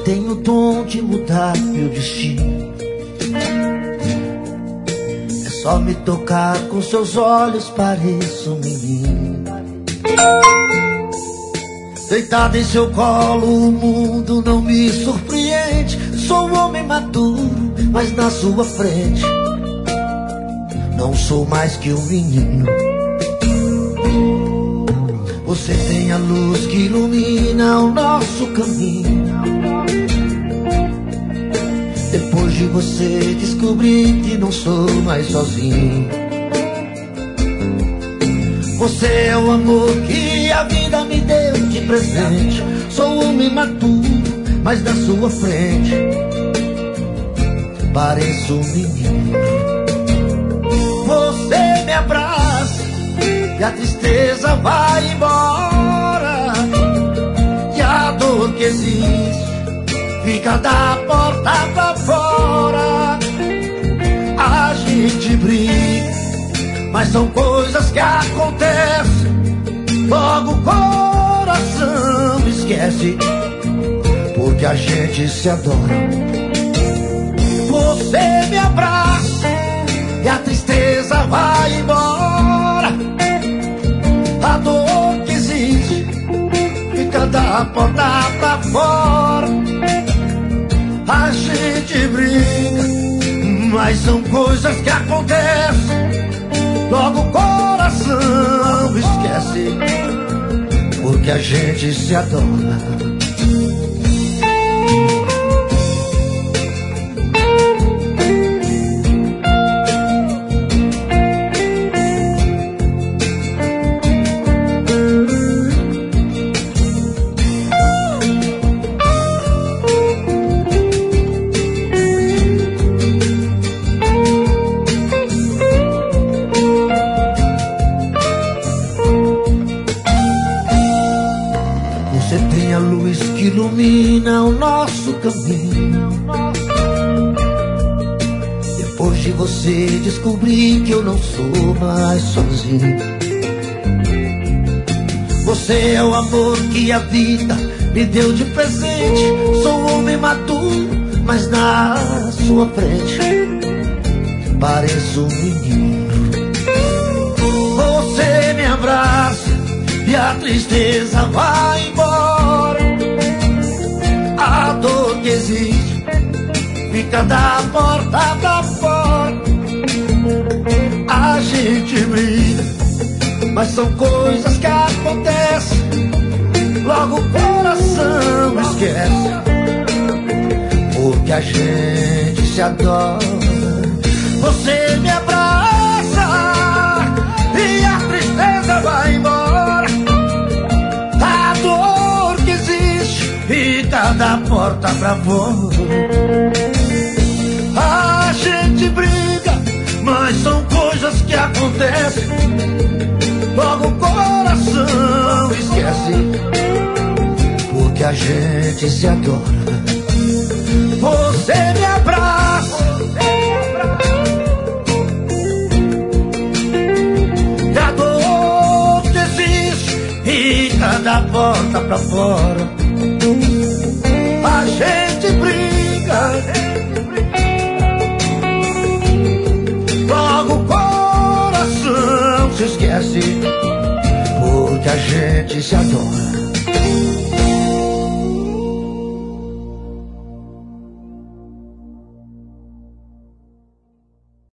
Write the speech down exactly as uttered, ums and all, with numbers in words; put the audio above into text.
tem o dom de mudar meu destino. É só me tocar com seus olhos, pareço um menino. Deitado em seu colo, o mundo não me surpreende. Sou um homem maduro, mas na sua frente não sou mais que um menino. Você tem a luz que ilumina o nosso caminho. Depois de você descobri que não sou mais sozinho. Você é o amor que a vida me deu de presente. Sou um homem maduro, mas na sua frente pareço um menino. Você me abraça e a tristeza vai embora. E a dor que existe fica da porta pra fora. A gente briga, mas são coisas que acontecem. Logo o coração esquece, porque a gente se adora. Você me abraça e a tristeza vai embora. A dor que existe fica da porta pra fora. A gente briga, mas são coisas que acontecem. Logo o coração esquece, porque a gente se adora. Você tem a luz que ilumina o nosso caminho. Depois de você descobri que eu não sou mais sozinho. Você é o amor que a vida me deu de presente. Sou um homem maduro, mas na sua frente pareço um menino. Você me abraça e a tristeza vai embora. A dor que existe fica da porta pra fora. A gente briga, mas são coisas que acontecem. Logo o coração esquece, porque a gente se adora. Você me abraça e a tristeza vai embora. A dor que existe fica da porta pra fora. A gente briga, mas são coisas que acontecem. Logo o coração esquece, porque a gente se adora. Você me abraça e a dor que existe fica da porta pra fora. A gente briga, logo o coração se esquece, porque a gente se adora.